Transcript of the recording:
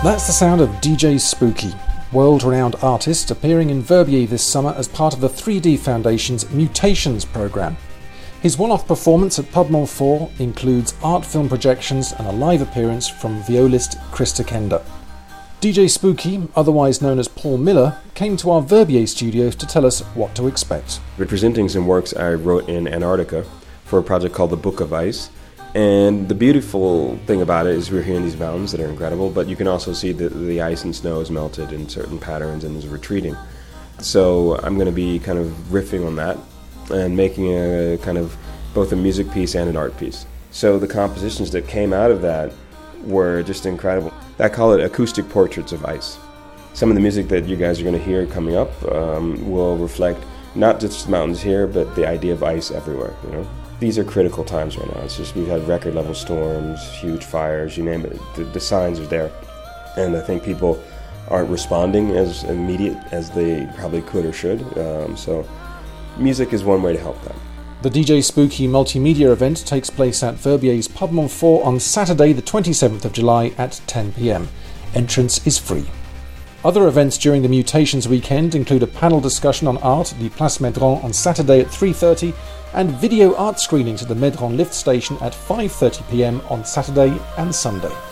That's the sound of DJ Spooky, world-renowned artist appearing in Verbier this summer as part of the 3D Foundation's Mutations programme. His one-off performance at Pub Montfort includes art film projections and a live appearance from violist Krista Kenda. DJ Spooky, otherwise known as Paul Miller, came to our Verbier studios to tell us what to expect. We're presenting some works I wrote in Antarctica for a project called The Book of Ice. And the beautiful thing about it is we're here in these mountains that are incredible, but you can also see that the ice and snow is melted in certain patterns and is retreating. So I'm going to be kind of riffing on that and making a kind of both a music piece and an art piece. So the compositions that came out of that were just incredible. I call it acoustic portraits of ice. Some of the music that you guys are going to hear coming up will reflect not just the mountains here, but the idea of ice everywhere, you know. These are critical times right now. It's just we've had record level storms, huge fires, you name it. The signs are there. And I think people aren't responding as immediate as they probably could or should. So music is one way to help that. The DJ Spooky multimedia event takes place at Verbier's Pub Montfort on Saturday the 27th of July at 10 p.m. Entrance is free. Other events during the Mutations weekend include a panel discussion on art at the Place Médron on Saturday at 3:30 and video art screenings at the Médron lift station at 5:30 p.m. on Saturday and Sunday.